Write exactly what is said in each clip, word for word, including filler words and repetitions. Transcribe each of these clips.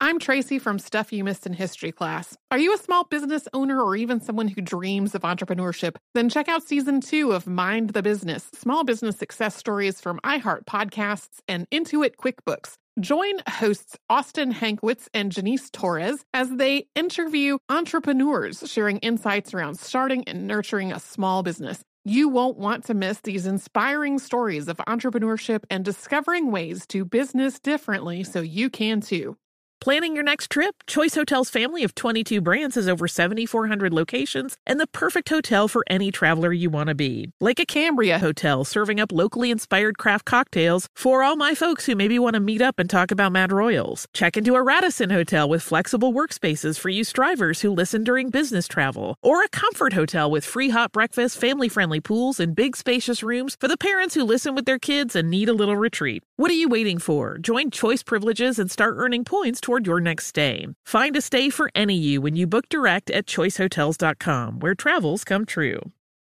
I'm Tracy from Stuff You Missed in History Class. Are you a small business owner or even someone who dreams of entrepreneurship? Then check out season two of Mind the Business, small business success stories from iHeart Podcasts and Intuit QuickBooks. Join hosts Austin Hankwitz and Janice Torres as they interview entrepreneurs sharing insights around starting and nurturing a small business. You won't want to miss these inspiring stories of entrepreneurship and discovering ways to business differently so you can too. Planning your next trip? Choice Hotels' family of twenty-two brands has over seven thousand four hundred locations and the perfect hotel for any traveler you want to be. Like a Cambria Hotel, serving up locally inspired craft cocktails for all my folks who maybe want to meet up and talk about Mad Royals. Check into a Radisson Hotel with flexible workspaces for you strivers who listen during business travel. Or a Comfort Hotel with free hot breakfast, family-friendly pools, and big spacious rooms for the parents who listen with their kids and need a little retreat. What are you waiting for? Join Choice Privileges and start earning points toward your next stay. Find a stay for any you when you book direct at choice hotels dot com, where travels come true.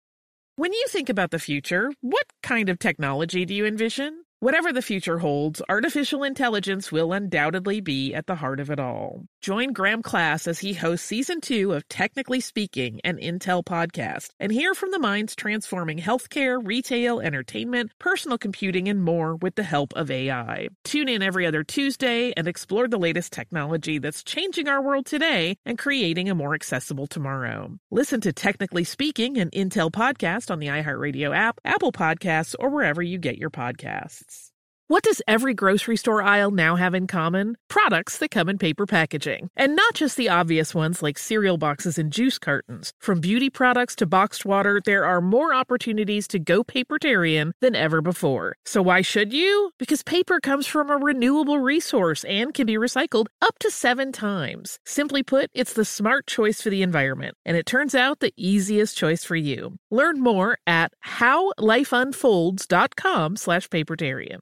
When you think about the future, what kind of technology do you envision? Whatever the future holds, artificial intelligence will undoubtedly be at the heart of it all. Join Graham Class as he hosts season two of Technically Speaking, an Intel podcast, and hear from the minds transforming healthcare, retail, entertainment, personal computing, and more with the help of A I. Tune in every other Tuesday and explore the latest technology that's changing our world today and creating a more accessible tomorrow. Listen to Technically Speaking, an Intel podcast on the iHeartRadio app, Apple Podcasts, or wherever you get your podcasts. What does every grocery store aisle now have in common? Products that come in paper packaging. And not just the obvious ones like cereal boxes and juice cartons. From beauty products to boxed water, there are more opportunities to go papertarian than ever before. So why should you? Because paper comes from a renewable resource and can be recycled up to seven times. Simply put, it's the smart choice for the environment. And it turns out the easiest choice for you. Learn more at how life unfolds dot com slash papertarian.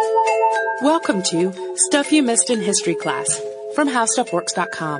Welcome to Stuff You Missed in History Class from how stuff works dot com.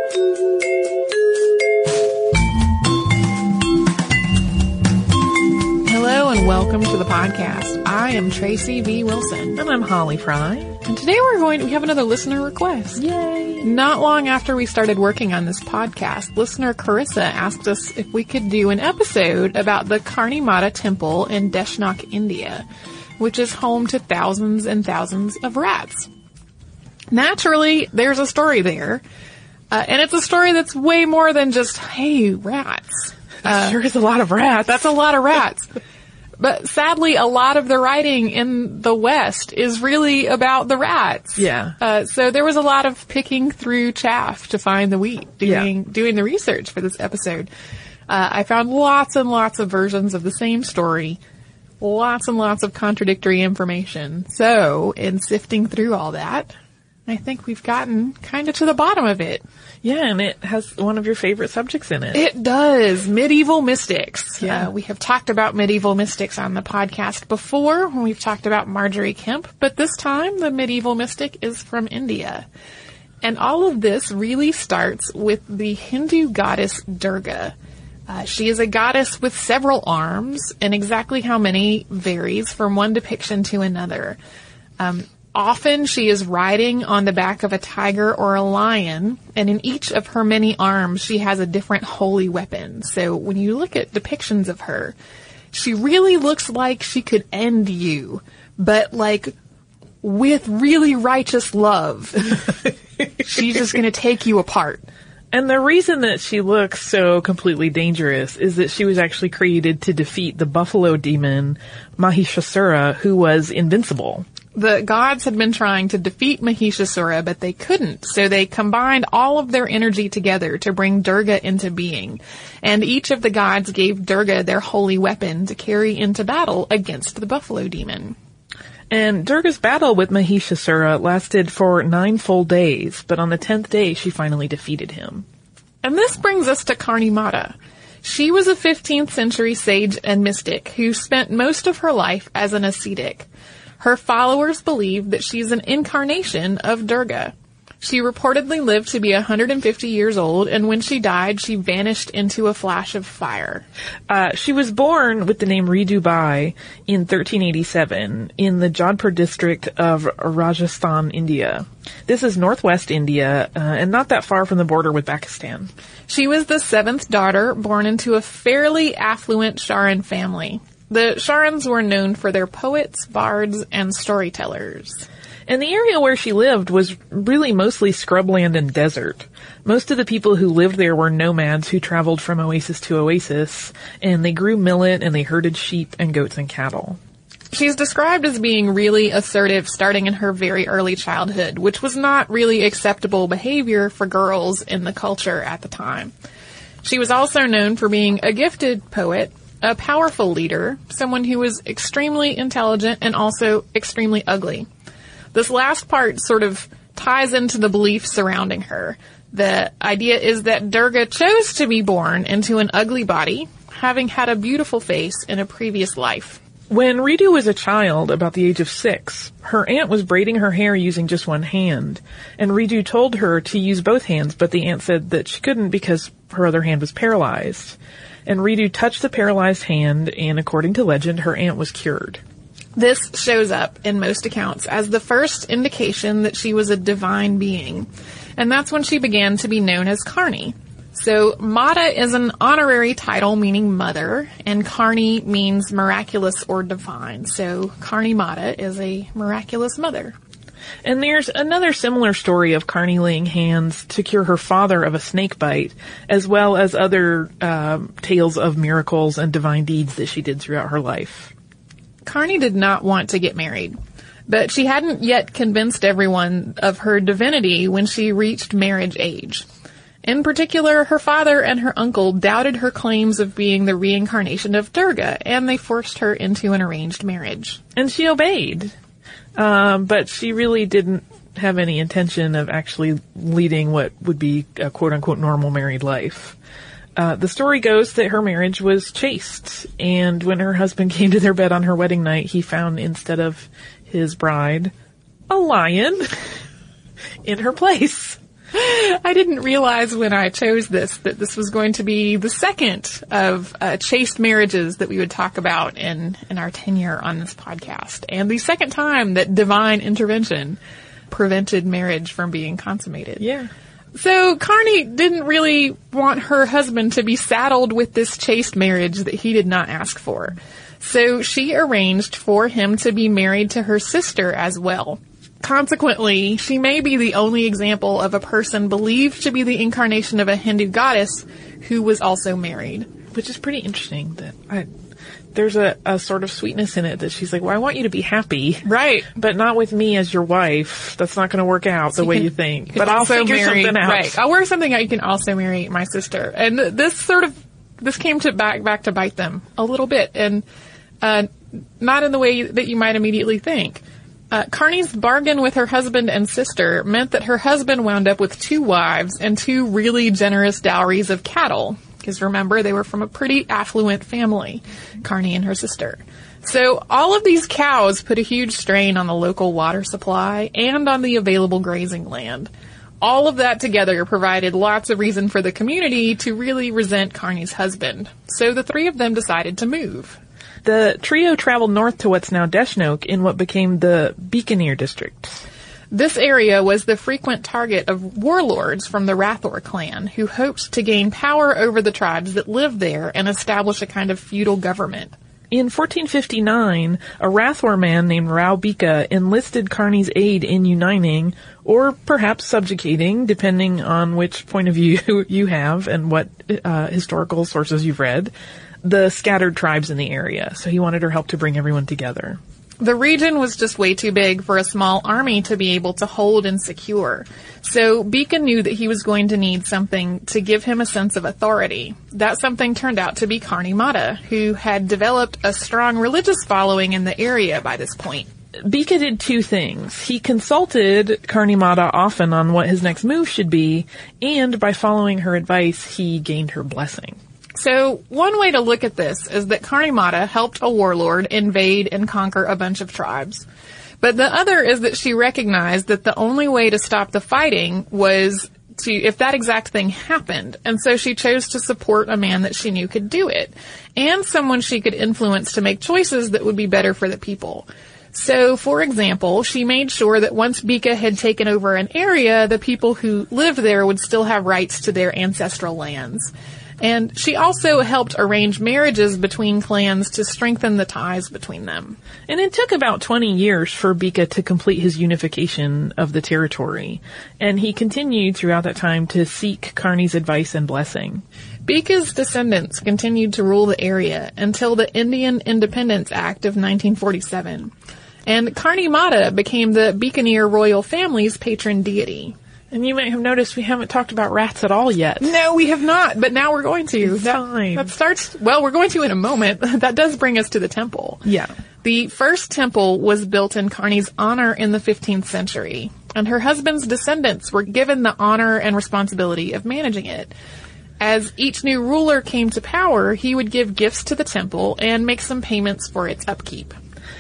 Hello and welcome to the podcast. I am Tracy V. Wilson. And I'm Holly Fry. And today we're going to, we have another listener request. Yay! Not long after we started working on this podcast, listener Carissa asked us if we could do an episode about the Karni Mata Temple in Deshnok, India, which is home to thousands and thousands of rats. Naturally, there's a story there. Uh, and it's a story that's way more than just, hey, rats. Uh, sure is a lot of rats. That's a lot of rats. But sadly, a lot of the writing in the West is really about the rats. Yeah. Uh, so there was a lot of picking through chaff to find the wheat, doing, yeah. doing the research for this episode. Uh, I found lots and lots of versions of the same story. Lots and lots of contradictory information. So, in sifting through all that, I think we've gotten kind of to the bottom of it. Yeah, and it has one of your favorite subjects in it. It does. Medieval mystics. Yeah. Uh, we have talked about medieval mystics on the podcast before when we've talked about Marjorie Kemp, but this time the medieval mystic is from India. And all of this really starts with the Hindu goddess Durga. Uh, she is a goddess with several arms, and exactly how many varies from one depiction to another. Um, often she is riding on the back of a tiger or a lion, and in each of her many arms she has a different holy weapon. So when you look at depictions of her, she really looks like she could end you, but like with really righteous love. She's just going to take you apart. And the reason that she looks so completely dangerous is that she was actually created to defeat the buffalo demon Mahishasura, who was invincible. The gods had been trying to defeat Mahishasura, but they couldn't. So they combined all of their energy together to bring Durga into being. And each of the gods gave Durga their holy weapon to carry into battle against the buffalo demon. And Durga's battle with Mahishasura lasted for nine full days, but on the tenth day she finally defeated him. And this brings us to Karni Mata. She was a fifteenth century sage and mystic who spent most of her life as an ascetic. Her followers believe that she's an incarnation of Durga. She reportedly lived to be one hundred fifty years old, and when she died, she vanished into a flash of fire. Uh, she was born with the name Ritu Bai in thirteen eighty-seven in the Jodhpur district of Rajasthan, India. This is northwest India, uh, and not that far from the border with Pakistan. She was the seventh daughter born into a fairly affluent Charan family. The Charans were known for their poets, bards, and storytellers. And the area where she lived was really mostly scrubland and desert. Most of the people who lived there were nomads who traveled from oasis to oasis, and they grew millet and they herded sheep and goats and cattle. She's described as being really assertive starting in her very early childhood, which was not really acceptable behavior for girls in the culture at the time. She was also known for being a gifted poet, a powerful leader, someone who was extremely intelligent and also extremely ugly. This last part sort of ties into the belief surrounding her. The idea is that Durga chose to be born into an ugly body, having had a beautiful face in a previous life. When Ritu was a child, about the age of six, her aunt was braiding her hair using just one hand, and Ritu told her to use both hands, but the aunt said that she couldn't because her other hand was paralyzed. And Ritu touched the paralyzed hand, and according to legend, her aunt was cured. This shows up in most accounts as the first indication that she was a divine being, and that's when she began to be known as Karni. So Mata is an honorary title meaning mother, and Karni means miraculous or divine. So Karni Mata is a miraculous mother. And there's another similar story of Karni laying hands to cure her father of a snake bite, as well as other uh, tales of miracles and divine deeds that she did throughout her life. Karni did not want to get married, but she hadn't yet convinced everyone of her divinity when she reached marriage age. In particular, her father and her uncle doubted her claims of being the reincarnation of Durga, and they forced her into an arranged marriage. And she obeyed. Um, but she really didn't have any intention of actually leading what would be a quote-unquote normal married life. Uh, the story goes that her marriage was chaste, and when her husband came to their bed on her wedding night, he found instead of his bride, a lion in her place. I didn't realize when I chose this that this was going to be the second of uh, chaste marriages that we would talk about in, in our tenure on this podcast, and the second time that divine intervention prevented marriage from being consummated. Yeah. So Karni didn't really want her husband to be saddled with this chaste marriage that he did not ask for. So she arranged for him to be married to her sister as well. Consequently, she may be the only example of a person believed to be the incarnation of a Hindu goddess who was also married. Which is pretty interesting that I, there's a, a sort of sweetness in it that she's like, well, I want you to be happy. Right. But not with me as your wife. That's not going to work out so the way you, can, you think. You but I'll figure marry, something out. Right. I'll work something out. You can also marry my sister. And this sort of, this came to back, back to bite them a little bit. And, uh, not in the way that you might immediately think. Uh, Karni's bargain with her husband and sister meant that her husband wound up with two wives and two really generous dowries of cattle. Because remember, they were from a pretty affluent family, Karni and her sister. So all of these cows put a huge strain on the local water supply and on the available grazing land. All of that together provided lots of reason for the community to really resent Karni's husband. So the three of them decided to move. The trio traveled north to what's now Deshnok in what became the Bikaner district. This area was the frequent target of warlords from the Rathore clan who hoped to gain power over the tribes that lived there and establish a kind of feudal government. In fourteen fifty-nine, a Rathore man named Rao Bika enlisted Karni's aid in uniting, or perhaps subjugating, depending on which point of view you have and what uh, historical sources you've read, the scattered tribes in the area. So he wanted her help to bring everyone together. The region was just way too big for a small army to be able to hold and secure. So Bika knew that he was going to need something to give him a sense of authority. That something turned out to be Karni Mata, who had developed a strong religious following in the area by this point. Bika did two things. He consulted Karni Mata often on what his next move should be, and by following her advice, he gained her blessing. So one way to look at this is that Karni Mata helped a warlord invade and conquer a bunch of tribes. But the other is that she recognized that the only way to stop the fighting was to, if that exact thing happened. And so she chose to support a man that she knew could do it, and someone she could influence to make choices that would be better for the people. So, for example, she made sure that once Bika had taken over an area, the people who lived there would still have rights to their ancestral lands. And she also helped arrange marriages between clans to strengthen the ties between them. And it took about twenty years for Bika to complete his unification of the territory. And he continued throughout that time to seek Carney's advice and blessing. Bika's descendants continued to rule the area until the Indian Independence Act of nineteen forty-seven. And Karni Mata became the Bikaner royal family's patron deity. And you may have noticed we haven't talked about rats at all yet. No, we have not, but now we're going to. It's that, time. That starts, well, we're going to in a moment. That does bring us to the temple. Yeah. The first temple was built in Karni's honor in the fifteenth century, and her husband's descendants were given the honor and responsibility of managing it. As each new ruler came to power, he would give gifts to the temple and make some payments for its upkeep.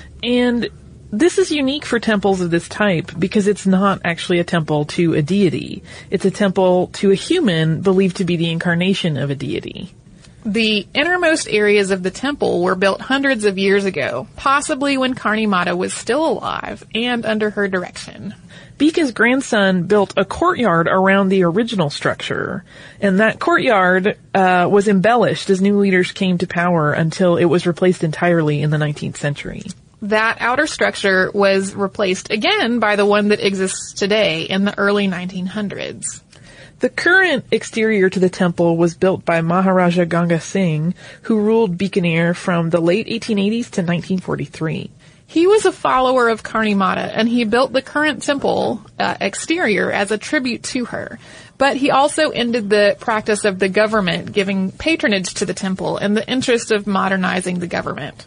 And this is unique for temples of this type because it's not actually a temple to a deity. It's a temple to a human believed to be the incarnation of a deity. The innermost areas of the temple were built hundreds of years ago, possibly when Karni Mata was still alive and under her direction. Bika's grandson built a courtyard around the original structure, and that courtyard uh, was embellished as new leaders came to power until it was replaced entirely in the nineteenth century. That outer structure was replaced again by the one that exists today in the early nineteen hundreds. The current exterior to the temple was built by Maharaja Ganga Singh, who ruled Bikaner from the late eighteen eighties to nineteen forty-three. He was a follower of Karni Mata, and he built the current temple uh, exterior as a tribute to her. But he also ended the practice of the government giving patronage to the temple in the interest of modernizing the government.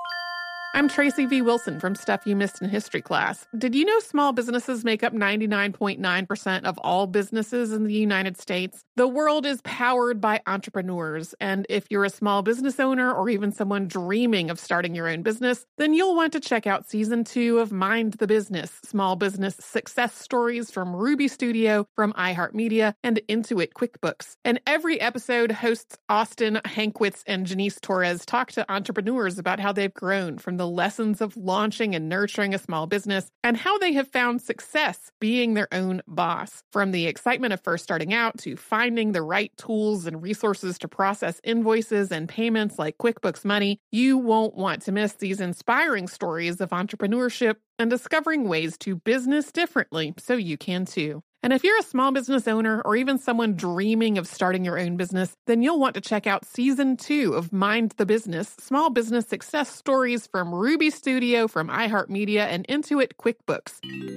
I'm Tracy V. Wilson from Stuff You Missed in History Class. Did you know small businesses make up ninety-nine point nine percent of all businesses in the United States? The world is powered by entrepreneurs, and if you're a small business owner or even someone dreaming of starting your own business, then you'll want to check out Season two of Mind the Business, Small Business Success Stories from Ruby Studio, from iHeartMedia, and Intuit QuickBooks. And every episode, hosts Austin Hankwitz and Janice Torres talk to entrepreneurs about how they've grown from the the lessons of launching and nurturing a small business, and how they have found success being their own boss. From the excitement of first starting out to finding the right tools and resources to process invoices and payments like QuickBooks Money, you won't want to miss these inspiring stories of entrepreneurship and discovering ways to business differently so you can too. And if you're a small business owner or even someone dreaming of starting your own business, then you'll want to check out Season two of Mind the Business, Small Business Success Stories from Ruby Studio, from iHeartMedia, and Intuit QuickBooks.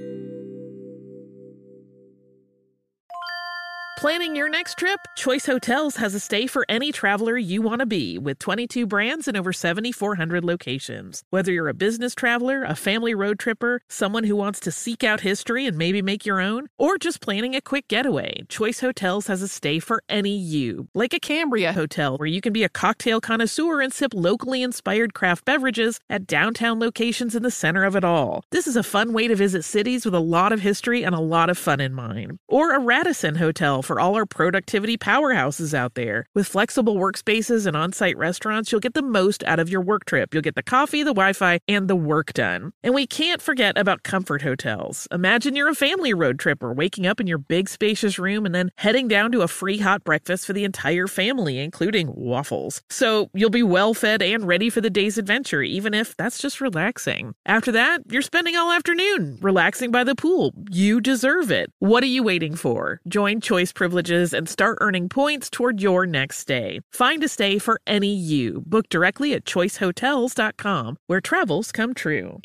Planning your next trip? Choice Hotels has a stay for any traveler you want to be, with twenty-two brands and over seventy-four hundred locations. Whether you're a business traveler, a family road tripper, someone who wants to seek out history and maybe make your own, or just planning a quick getaway, Choice Hotels has a stay for any you. Like a Cambria Hotel, where you can be a cocktail connoisseur and sip locally inspired craft beverages at downtown locations in the center of it all. This is a fun way to visit cities with a lot of history and a lot of fun in mind. Or a Radisson Hotel for all our productivity powerhouses out there. With flexible workspaces and on-site restaurants, you'll get the most out of your work trip. You'll get the coffee, the Wi-Fi, and the work done. And we can't forget about Comfort Hotels. Imagine you're a family road tripper, waking up in your big spacious room and then heading down to a free hot breakfast for the entire family, including waffles. So you'll be well fed and ready for the day's adventure, even if that's just relaxing. After that, you're spending all afternoon relaxing by the pool. You deserve it. What are you waiting for? Join Choice Privileges and start earning points toward your next stay. Find a stay for any you. Book directly at choice hotels dot com, where travels come true.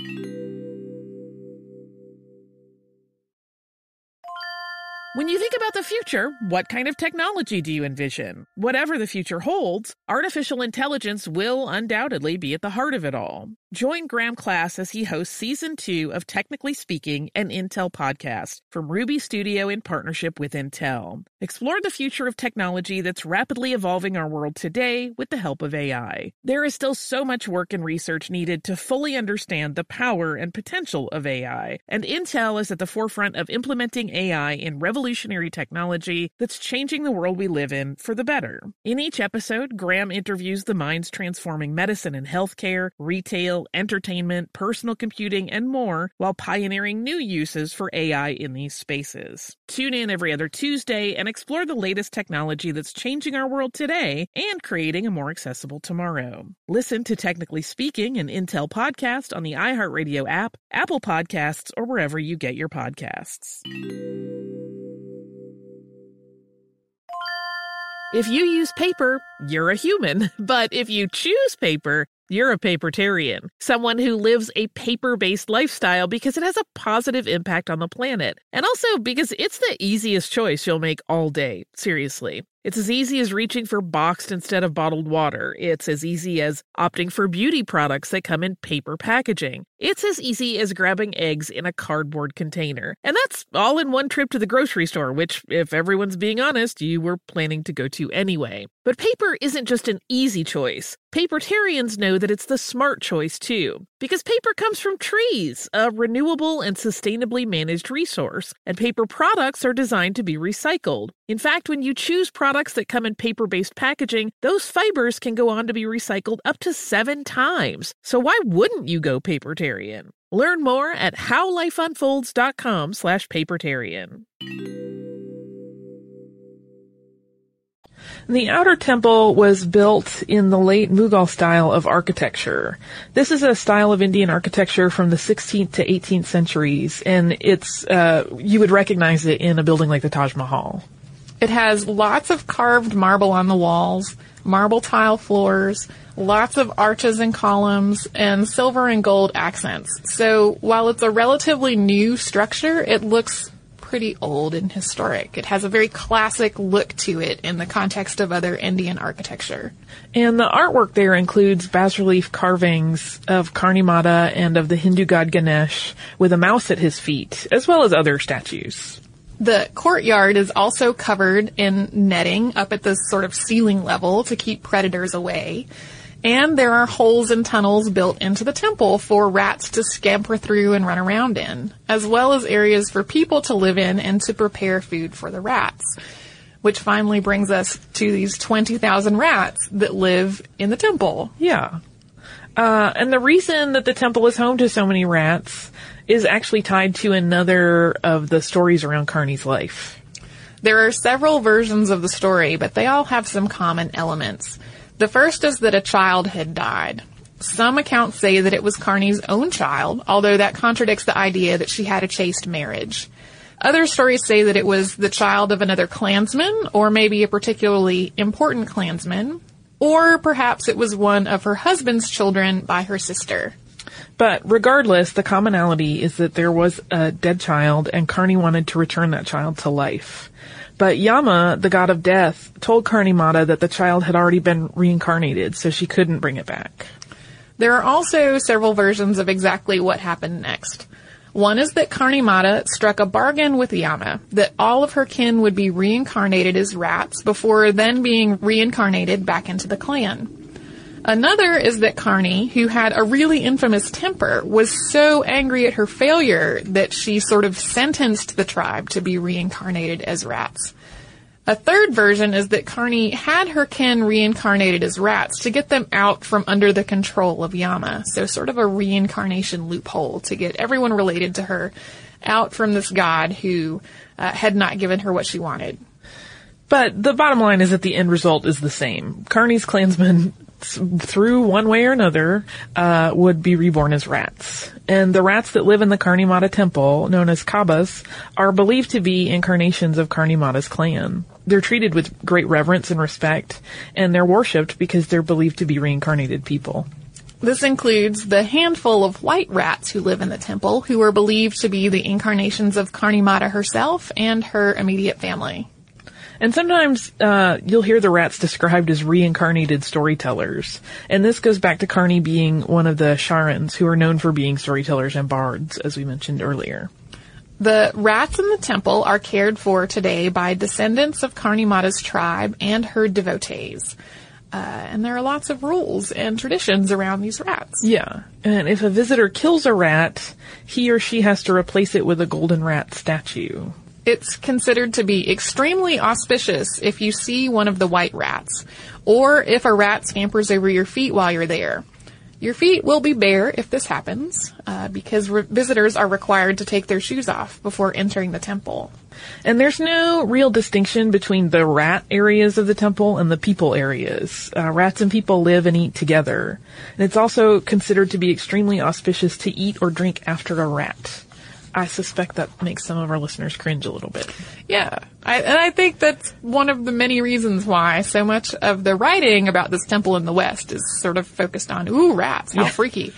When you think about the future, what kind of technology do you envision? Whatever the future holds, artificial intelligence will undoubtedly be at the heart of it all. Join Graham Class as he hosts Season two of Technically Speaking, an Intel podcast from Ruby Studio in partnership with Intel. Explore the future of technology that's rapidly evolving our world today with the help of A I. There is still so much work and research needed to fully understand the power and potential of A I, and Intel is at the forefront of implementing A I in revolutionary technology that's changing the world we live in for the better. In each episode, Graham interviews the minds transforming medicine and healthcare, retail, entertainment, personal computing, and more, while pioneering new uses for A I in these spaces. Tune in every other Tuesday and explore the latest technology that's changing our world today and creating a more accessible tomorrow. Listen to Technically Speaking, an Intel podcast on the iHeartRadio app, Apple Podcasts, or wherever you get your podcasts. If you use paper, you're a human. But if you choose paper, you're a papertarian, someone who lives a paper-based lifestyle because it has a positive impact on the planet, and also because it's the easiest choice you'll make all day, seriously. It's as easy as reaching for boxed instead of bottled water. It's as easy as opting for beauty products that come in paper packaging. It's as easy as grabbing eggs in a cardboard container. And that's all in one trip to the grocery store, which, if everyone's being honest, you were planning to go to anyway. But paper isn't just an easy choice. Papertarians know that it's the smart choice, too. Because paper comes from trees, a renewable and sustainably managed resource, and paper products are designed to be recycled. In fact, when you choose products that come in paper-based packaging, those fibers can go on to be recycled up to seven times. So why wouldn't you go papertarian? Learn more at howlifeunfolds.com slash papertarian. The Outer Temple was built in the late Mughal style of architecture. This is a style of Indian architecture from the sixteenth to eighteenth centuries, and it's uh, you would recognize it in a building like the Taj Mahal. It has lots of carved marble on the walls, marble tile floors, lots of arches and columns, and silver and gold accents. So while it's a relatively new structure, it looks pretty old and historic. It has a very classic look to it in the context of other Indian architecture. And the artwork there includes bas-relief carvings of Karni Mata and of the Hindu god Ganesh with a mouse at his feet, as well as other statues. The courtyard is also covered in netting up at the sort of ceiling level to keep predators away. And there are holes and tunnels built into the temple for rats to scamper through and run around in, as well as areas for people to live in and to prepare food for the rats. Which finally brings us to these twenty thousand rats that live in the temple. Yeah. Uh, and the reason that the temple is home to so many rats is actually tied to another of the stories around Karni's life. There are several versions of the story, but they all have some common elements. The first is that a child had died. Some accounts say that it was Karni's own child, although that contradicts the idea that she had a chaste marriage. Other stories say that it was the child of another clansman, or maybe a particularly important clansman, or perhaps it was one of her husband's children by her sister. But regardless, the commonality is that there was a dead child, and Karni wanted to return that child to life. But Yama, the god of death, told Karni Mata that the child had already been reincarnated, so she couldn't bring it back. There are also several versions of exactly what happened next. One is that Karni Mata struck a bargain with Yama, that all of her kin would be reincarnated as rats before then being reincarnated back into the clan. Another is that Karni, who had a really infamous temper, was so angry at her failure that she sort of sentenced the tribe to be reincarnated as rats. A third version is that Karni had her kin reincarnated as rats to get them out from under the control of Yama, so sort of a reincarnation loophole to get everyone related to her out from this god who uh, had not given her what she wanted. But the bottom line is that the end result is the same. Karni's clansmen, through one way or another, uh, would be reborn as rats. And the rats that live in the Karni Mata temple, known as Kabas, are believed to be incarnations of Karni Mata's clan. They're treated with great reverence and respect, and they're worshipped because they're believed to be reincarnated people. This includes the handful of white rats who live in the temple, who are believed to be the incarnations of Karni Mata herself and her immediate family. And sometimes uh you'll hear the rats described as reincarnated storytellers. And this goes back to Karni being one of the Sharans, who are known for being storytellers and bards, as we mentioned earlier. The rats in the temple are cared for today by descendants of Karni Mata's tribe and her devotees. Uh, and there are lots of rules and traditions around these rats. Yeah. And if a visitor kills a rat, he or she has to replace it with a golden rat statue. It's considered to be extremely auspicious if you see one of the white rats, or if a rat scampers over your feet while you're there. Your feet will be bare if this happens, uh, because re- visitors are required to take their shoes off before entering the temple. And there's no real distinction between the rat areas of the temple and the people areas. Uh, rats and people live and eat together. And it's also considered to be extremely auspicious to eat or drink after a rat. I suspect that makes some of our listeners cringe a little bit. Yeah, I, and I think that's one of the many reasons why so much of the writing about this temple in the West is sort of focused on, ooh, rats, how yeah. freaky.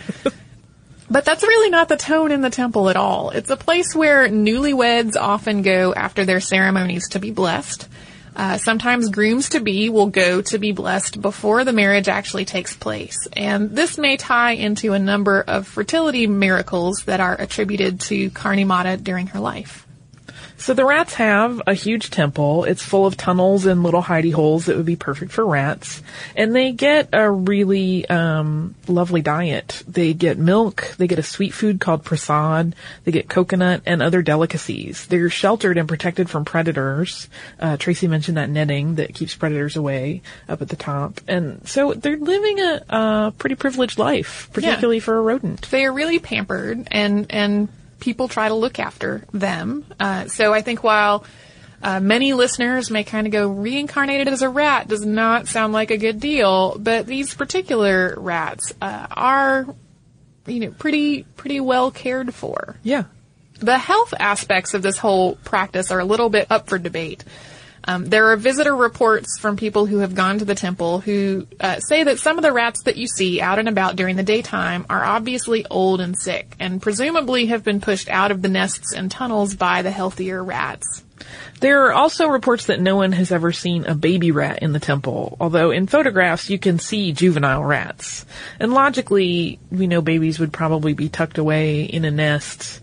But that's really not the tone in the temple at all. It's a place where newlyweds often go after their ceremonies to be blessed. Uh, sometimes grooms-to-be will go to be blessed before the marriage actually takes place. And this may tie into a number of fertility miracles that are attributed to Karni Mata during her life. So the rats have a huge temple. It's full of tunnels and little hidey holes that would be perfect for rats. And they get a really um lovely diet. They get milk, they get a sweet food called prasad, they get coconut and other delicacies. They're sheltered and protected from predators. Uh, Tracy mentioned that netting that keeps predators away up at the top. And so they're living a, a pretty privileged life, particularly yeah. for a rodent. They are really pampered and, and people try to look after them. Uh, so I think while uh, many listeners may kind of go, reincarnated as a rat does not sound like a good deal, but these particular rats uh, are, you know, pretty pretty well cared for. Yeah. The health aspects of this whole practice are a little bit up for debate. Um, there are visitor reports from people who have gone to the temple who uh, say that some of the rats that you see out and about during the daytime are obviously old and sick, and presumably have been pushed out of the nests and tunnels by the healthier rats. There are also reports that no one has ever seen a baby rat in the temple, although in photographs you can see juvenile rats. And logically, we know babies would probably be tucked away in a nest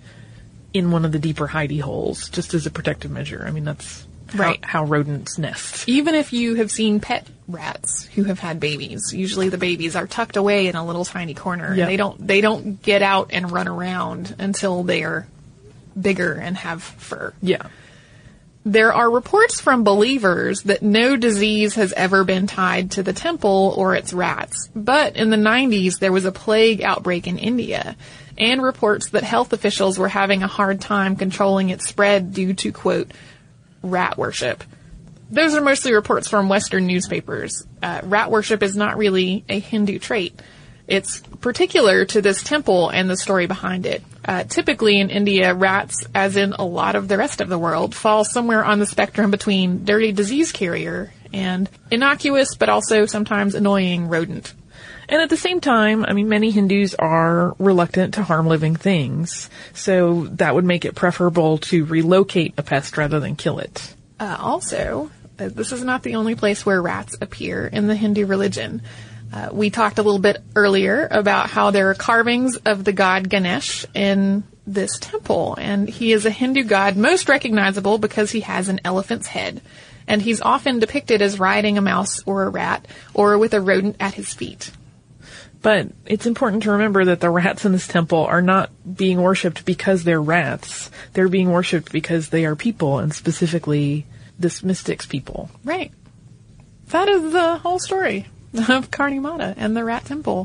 in one of the deeper hidey holes, just as a protective measure. I mean, that's... Right. How, how rodents nest. Even if you have seen pet rats who have had babies, usually the babies are tucked away in a little tiny corner. Yep. They don't, they don't get out and run around until they are bigger and have fur. Yeah. There are reports from believers that no disease has ever been tied to the temple or its rats. But in the nineties, there was a plague outbreak in India, and reports that health officials were having a hard time controlling its spread due to, quote, rat worship. Those are mostly reports from Western newspapers. Uh, rat worship is not really a Hindu trait. It's particular to this temple and the story behind it. Uh, typically in India, rats, as in a lot of the rest of the world, fall somewhere on the spectrum between dirty disease carrier and innocuous but also sometimes annoying rodent. And at the same time, I mean, many Hindus are reluctant to harm living things, so that would make it preferable to relocate a pest rather than kill it. Uh, also, uh, this is not the only place where rats appear in the Hindu religion. Uh, we talked a little bit earlier about how there are carvings of the god Ganesh in this temple, and he is a Hindu god most recognizable because he has an elephant's head, and he's often depicted as riding a mouse or a rat, or with a rodent at his feet. But it's important to remember that the rats in this temple are not being worshipped because they're rats. They're being worshipped because they are people, and specifically this mystic's people. Right. That is the whole story of Karni Mata and the rat temple.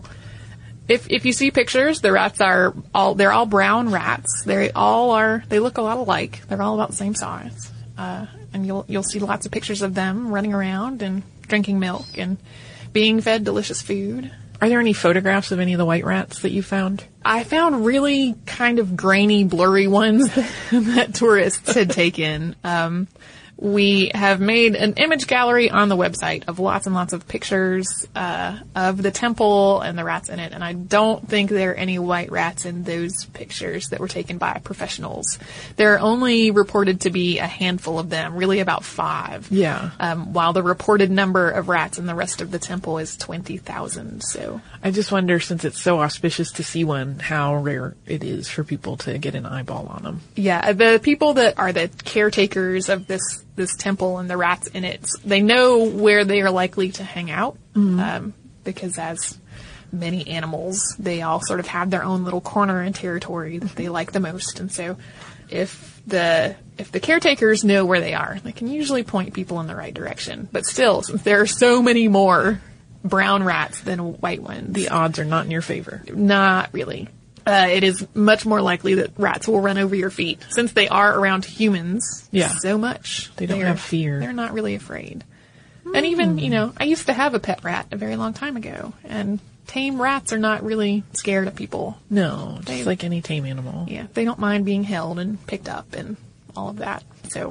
If if you see pictures, the rats are all they're all brown rats. They all are they look a lot alike. They're all about the same size. Uh, and you'll you'll see lots of pictures of them running around and drinking milk and being fed delicious food. Are there any photographs of any of the white rats that you found? I found really kind of grainy, blurry ones that tourists had taken. Um, We have made an image gallery on the website of lots and lots of pictures uh, of the temple and the rats in it, and I don't think there are any white rats in those pictures that were taken by professionals. There are only reported to be a handful of them, really about five. Yeah. Um, while the reported number of rats in the rest of the temple is twenty thousand. So I just wonder, since it's so auspicious to see one, how rare it is for people to get an eyeball on them. Yeah, the people that are the caretakers of this this temple and the rats in it, they know where they are likely to hang out, mm-hmm. um, because as many animals, they all sort of have their own little corner and territory that they like the most. And so if the if the caretakers know where they are, they can usually point people in the right direction. But still, since there are so many more brown rats than white ones, the odds are not in your favor. Not really. Uh, it is much more likely that rats will run over your feet. Since they are around humans yeah. so much. They don't have fear. They're not really afraid. Mm. And even, you know, I used to have a pet rat a very long time ago. And tame rats are not really scared of people. No, just they, like any tame animal. Yeah, they don't mind being held and picked up and all of that. So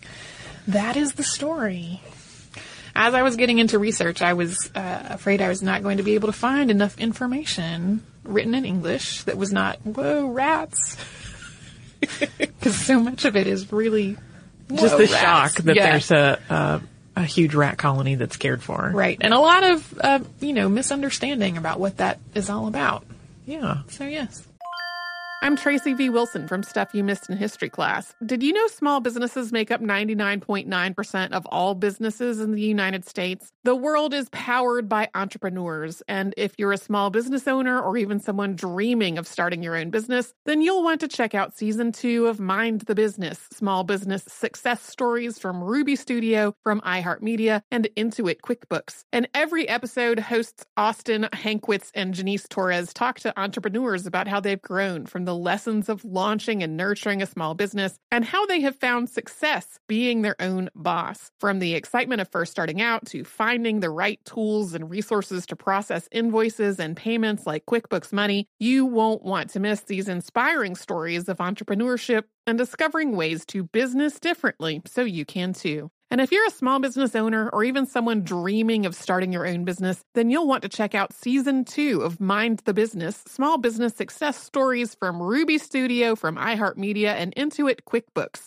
that is the story. As I was getting into research, I was uh, afraid I was not going to be able to find enough information written in English that was not, whoa, rats. Because so much of it is really just the rats. shock that yeah. there's a, a a huge rat colony that's cared for. Right. And a lot of, uh, you know, misunderstanding about what that is all about. Yeah. So, yes. I'm Tracy V. Wilson from Stuff You Missed in History Class. Did you know small businesses make up ninety-nine point nine percent of all businesses in the United States? The world is powered by entrepreneurs, and if you're a small business owner or even someone dreaming of starting your own business, then you'll want to check out Season two of Mind the Business, Small Business Success Stories from Ruby Studio, from iHeartMedia, and Intuit QuickBooks. And every episode, hosts Austin Hankwitz and Janice Torres talk to entrepreneurs about how they've grown from the lessons of launching and nurturing a small business and how they have found success being their own boss. From the excitement of first starting out to finding the right tools and resources to process invoices and payments like QuickBooks Money, you won't want to miss these inspiring stories of entrepreneurship and discovering ways to business differently so you can too. And if you're a small business owner or even someone dreaming of starting your own business, then you'll want to check out Season two of Mind the Business, Small Business Success Stories from Ruby Studio, from iHeartMedia, and Intuit QuickBooks.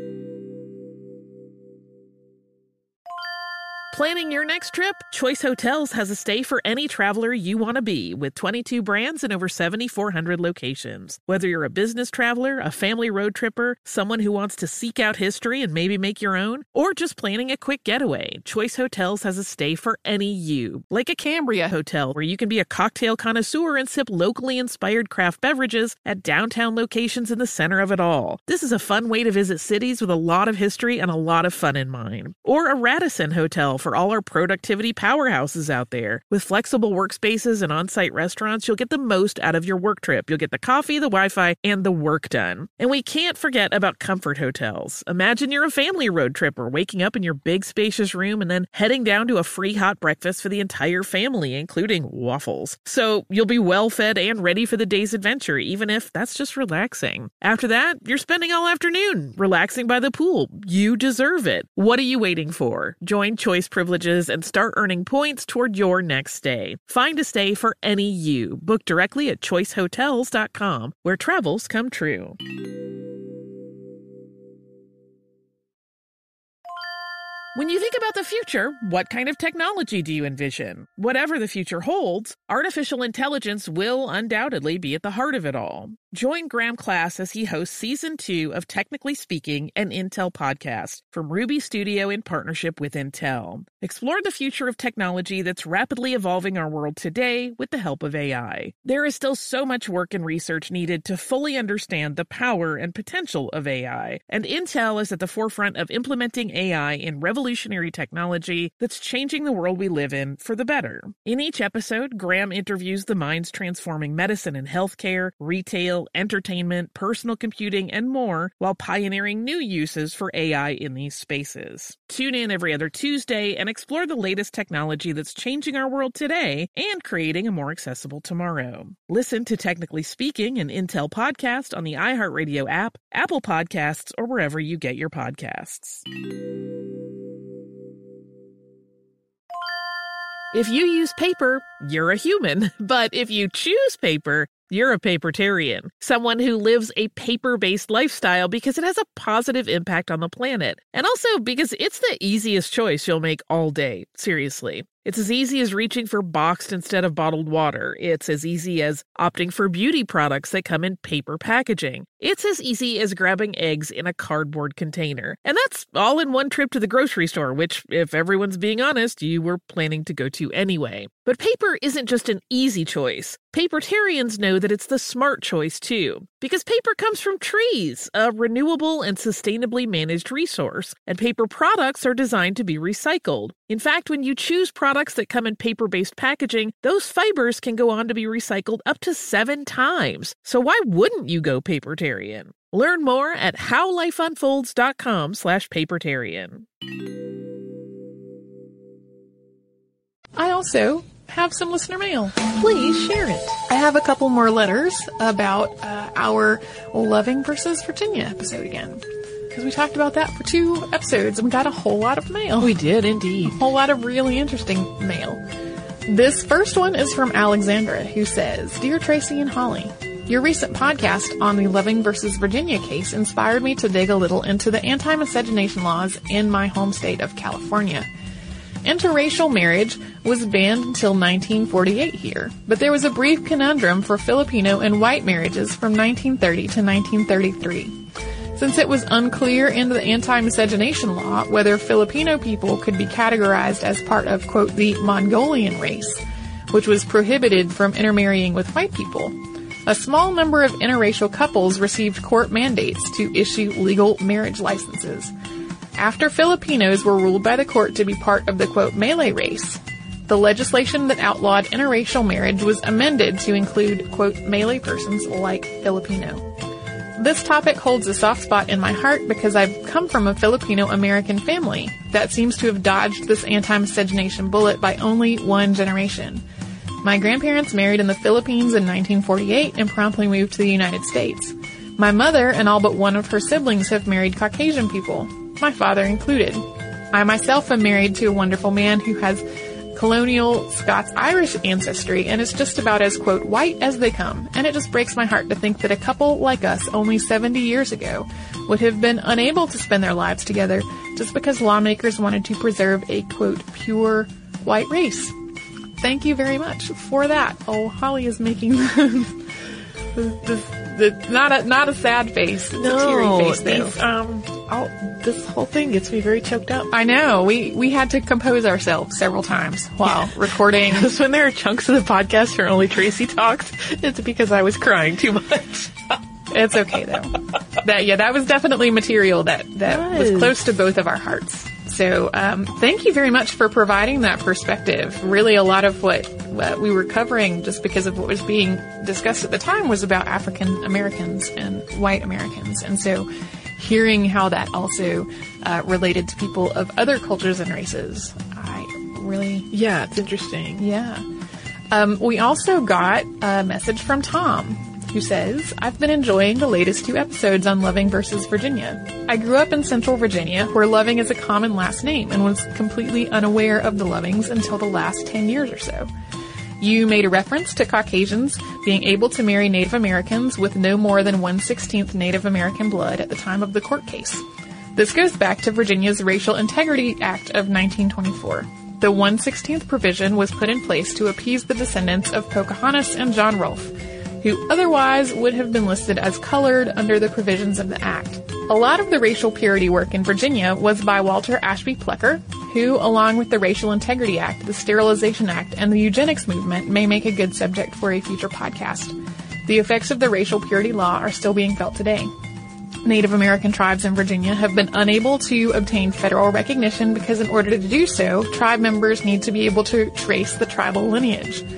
Planning your next trip? Choice Hotels has a stay for any traveler you want to be, with twenty-two brands and over seventy-four hundred locations. Whether you're a business traveler, a family road tripper, someone who wants to seek out history and maybe make your own, or just planning a quick getaway, Choice Hotels has a stay for any you. Like a Cambria Hotel, where you can be a cocktail connoisseur and sip locally inspired craft beverages at downtown locations in the center of it all. This is a fun way to visit cities with a lot of history and a lot of fun in mind. Or a Radisson Hotel, for all our productivity powerhouses out there. With flexible workspaces and on-site restaurants, you'll get the most out of your work trip. You'll get the coffee, the Wi-Fi, and the work done. And we can't forget about Comfort Hotels. Imagine you're a family road tripper, waking up in your big spacious room and then heading down to a free hot breakfast for the entire family, including waffles. So you'll be well fed and ready for the day's adventure, even if that's just relaxing. After that, you're spending all afternoon relaxing by the pool. You deserve it. What are you waiting for? Join Choice Privileges and start earning points toward your next stay. Find a stay for any you. Book directly at choice hotels dot com, where travels come true. When you think about the future, what kind of technology do you envision? Whatever the future holds, artificial intelligence will undoubtedly be at the heart of it all. Join Graham Class as he hosts Season two of Technically Speaking, an Intel podcast from Ruby Studio in partnership with Intel. Explore the future of technology that's rapidly evolving our world today with the help of A I. There is still so much work and research needed to fully understand the power and potential of A I, and Intel is at the forefront of implementing A I in revolutionary technology that's changing the world we live in for the better. In each episode, Graham interviews the minds transforming medicine and healthcare, retail, email, entertainment, personal computing, and more, while pioneering new uses for A I in these spaces. Tune in every other Tuesday and explore the latest technology that's changing our world today and creating a more accessible tomorrow. Listen to Technically Speaking, an Intel podcast on the iHeartRadio app, Apple Podcasts, or wherever you get your podcasts. If you use paper, you're a human. But if you choose paper, you're a papertarian, someone who lives a paper-based lifestyle because it has a positive impact on the planet. And also because it's the easiest choice you'll make all day. Seriously. It's as easy as reaching for boxed instead of bottled water. It's as easy as opting for beauty products that come in paper packaging. It's as easy as grabbing eggs in a cardboard container. And that's all in one trip to the grocery store, which, if everyone's being honest, you were planning to go to anyway. But paper isn't just an easy choice. Papertarians know that it's the smart choice, too. Because paper comes from trees, a renewable and sustainably managed resource. And paper products are designed to be recycled. In fact, when you choose products that come in paper-based packaging, those fibers can go on to be recycled up to seven times. So why wouldn't you go papertarian? Learn more at howlifeunfolds.com slash papertarian. I also have some listener mail. Please share it. I have a couple more letters about uh, our Loving versus Virginia episode again. Because we talked about that for two episodes and we got a whole lot of mail. We did, indeed. A whole lot of really interesting mail. This first one is from Alexandra, who says, Dear Tracy and Holly, your recent podcast on the Loving versus Virginia case inspired me to dig a little into the anti-miscegenation laws in my home state of California. Interracial marriage was banned until nineteen forty-eight here, but there was a brief conundrum for Filipino and white marriages from nineteen thirty to nineteen thirty-three. Since it was unclear in the anti-miscegenation law whether Filipino people could be categorized as part of, quote, the Mongolian race, which was prohibited from intermarrying with white people, a small number of interracial couples received court mandates to issue legal marriage licenses. After Filipinos were ruled by the court to be part of the, quote, Malay race, the legislation that outlawed interracial marriage was amended to include, quote, Malay persons like Filipino. This topic holds a soft spot in my heart because I've come from a Filipino-American family that seems to have dodged this anti-miscegenation bullet by only one generation. My grandparents married in the Philippines in nineteen forty-eight and promptly moved to the United States. My mother and all but one of her siblings have married Caucasian people, my father included. I myself am married to a wonderful man who has colonial Scots-Irish ancestry and is just about as, quote, white as they come. And it just breaks my heart to think that a couple like us only seventy years ago would have been unable to spend their lives together just because lawmakers wanted to preserve a, quote, pure white race. Thank you very much for that. Oh, Holly is making the, the, the, not a not a sad face. It's no, a teary face, though. These, um, oh, this whole thing gets me very choked up. I know. We we had to compose ourselves several times while recording. Because when there are chunks of the podcast where only Tracy talks, it's because I was crying too much. It's okay, though. That yeah, that was definitely material that, that was close to both of our hearts. So um, thank you very much for providing that perspective. Really, a lot of what, what we were covering, just because of what was being discussed at the time, was about African Americans and white Americans. And so hearing how that also uh, related to people of other cultures and races, I really... Yeah, it's interesting. Yeah. Um, we also got a message from Tom, who says, I've been enjoying the latest two episodes on Loving versus Virginia. I grew up in Central Virginia, where Loving is a common last name, and was completely unaware of the Lovings until the last ten years or so. You made a reference to Caucasians being able to marry Native Americans with no more than one sixteenth Native American blood at the time of the court case. This goes back to Virginia's Racial Integrity Act of nineteen twenty-four. The one sixteenth provision was put in place to appease the descendants of Pocahontas and John Rolfe, who otherwise would have been listed as colored under the provisions of the Act. A lot of the racial purity work in Virginia was by Walter Ashby Plecker, who, along with the Racial Integrity Act, the Sterilization Act, and the eugenics movement, may make a good subject for a future podcast. The effects of the racial purity law are still being felt today. Native American tribes in Virginia have been unable to obtain federal recognition because in order to do so, tribe members need to be able to trace the tribal lineage.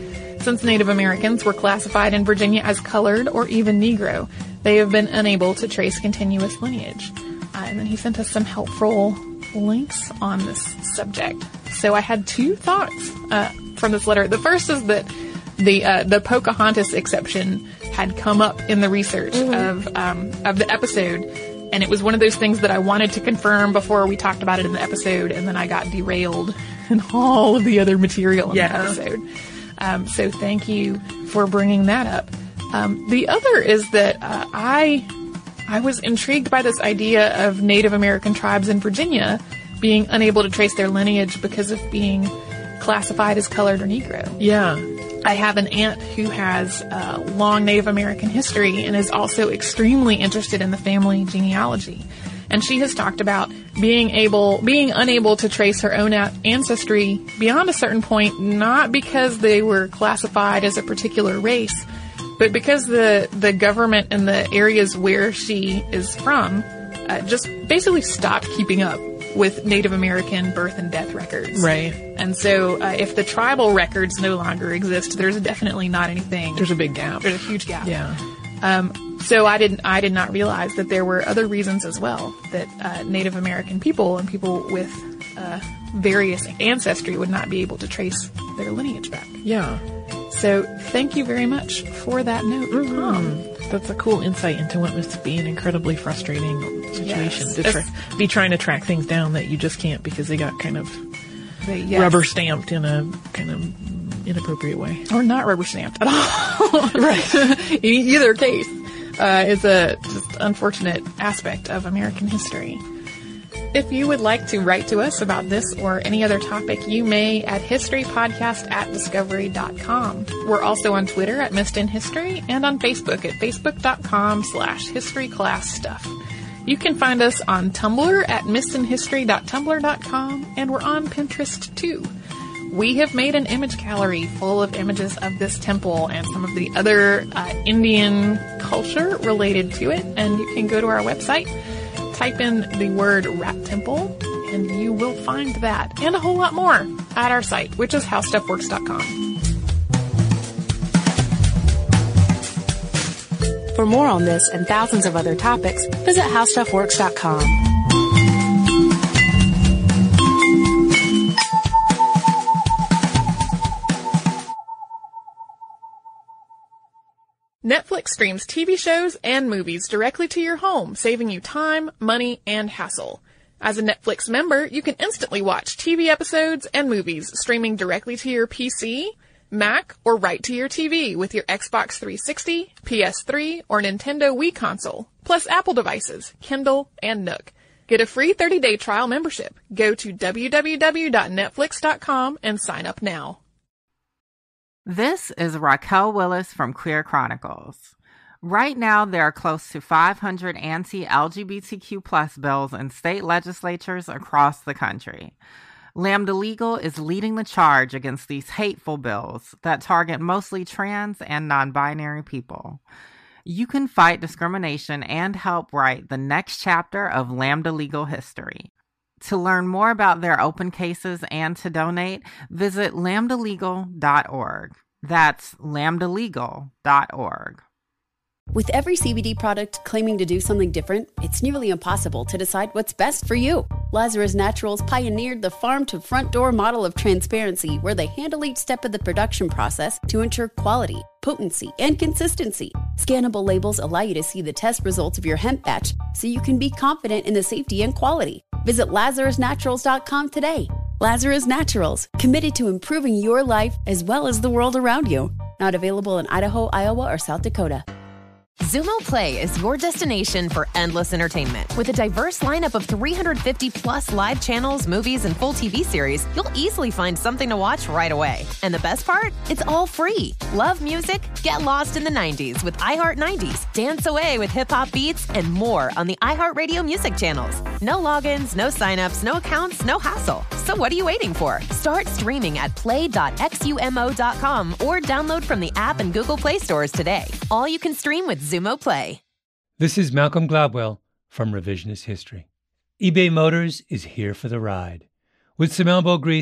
Since Native Americans were classified in Virginia as colored or even Negro, they have been unable to trace continuous lineage. Uh, and then he sent us some helpful links on this subject. So I had two thoughts uh, from this letter. The first is that the uh, the Pocahontas exception had come up in the research mm-hmm. of um, of the episode, and it was one of those things that I wanted to confirm before we talked about it in the episode, and then I got derailed in all of the other material in yeah. the episode. Um, so thank you for bringing that up. Um, the other is that uh, I I was intrigued by this idea of Native American tribes in Virginia being unable to trace their lineage because of being classified as colored or Negro. Yeah. I have an aunt who has uh, long Native American history and is also extremely interested in the family genealogy. And she has talked about being able, being unable to trace her own ancestry beyond a certain point, not because they were classified as a particular race, but because the, the government in the areas where she is from uh, just basically stopped keeping up with Native American birth and death records. Right. And so uh, if the tribal records no longer exist, there's definitely not anything. There's a big gap. There's a huge gap. Yeah. Um, so I didn't, I did not realize that there were other reasons as well that uh, Native American people and people with uh, various ancestry would not be able to trace their lineage back. Yeah. So thank you very much for that note, mm-hmm. Tom. That's a cool insight into what must be an incredibly frustrating situation Yes. to tra- be trying to track things down that you just can't because they got kind of They, yes. rubber stamped in a kind of inappropriate way. Or not rubber stamped at all. Right. In either case, uh, is a just unfortunate aspect of American history. If you would like to write to us about this or any other topic, you may at historypodcast at discovery dot com. We're also on Twitter at Missed in History and on Facebook at facebook.com slash historyclassstuff. You can find us on Tumblr at missed in history dot tumblr dot com, and we're on Pinterest too. We have made an image gallery full of images of this temple and some of the other uh, Indian culture related to it, and you can go to our website, type in the word Rat Temple, and you will find that and a whole lot more at our site, which is how stuff works dot com. For more on this and thousands of other topics, visit how stuff works dot com. Netflix streams T V shows and movies directly to your home, saving you time, money, and hassle. As a Netflix member, you can instantly watch T V episodes and movies streaming directly to your P C, Mac, or right to your T V with your Xbox three sixty, P S three, or Nintendo Wii console, plus Apple devices, Kindle, and Nook. Get a free thirty-day trial membership. Go to w w w dot netflix dot com and sign up now. This is Raquel Willis from Queer Chronicles. Right now, there are close to five hundred anti-L G B T Q plus bills in state legislatures across the country. Lambda Legal is leading the charge against these hateful bills that target mostly trans and non-binary people. You can fight discrimination and help write the next chapter of Lambda Legal history. To learn more about their open cases and to donate, visit lambda legal dot org. That's lambda legal dot org. With every C B D product claiming to do something different, it's nearly impossible to decide what's best for you. Lazarus Naturals pioneered the farm-to-front-door model of transparency, where they handle each step of the production process to ensure quality, potency, and consistency. Scannable labels allow you to see the test results of your hemp batch, so you can be confident in the safety and quality. Visit lazarus naturals dot com today. Lazarus Naturals, committed to improving your life as well as the world around you. Not available in Idaho, Iowa, or South Dakota. Xumo Play is your destination for endless entertainment. With a diverse lineup of three hundred fifty plus live channels, movies, and full T V series, you'll easily find something to watch right away. And the best part? It's all free. Love music? Get lost in the nineties with iHeart nineties. Dance away with hip-hop beats and more on the iHeartRadio music channels. No logins, no signups, no accounts, no hassle. So what are you waiting for? Start streaming at play dot xumo dot com or download from the app and Google Play stores today. All you can stream with Xumo Play. This is Malcolm Gladwell from Revisionist History. eBay Motors is here for the ride. With some elbow grease,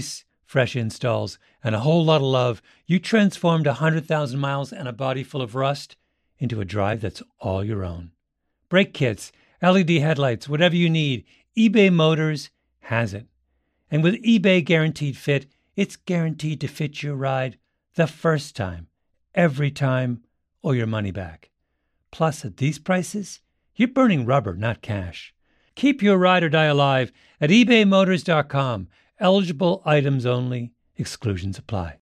fresh installs, and a whole lot of love, you transformed one hundred thousand miles and a body full of rust into a drive that's all your own. Brake kits, L E D headlights, whatever you need, eBay Motors has it. And with eBay Guaranteed Fit, it's guaranteed to fit your ride the first time, every time, or your money back. Plus, at these prices, you're burning rubber, not cash. Keep your ride or die alive at ebay motors dot com. Eligible items only. Exclusions apply.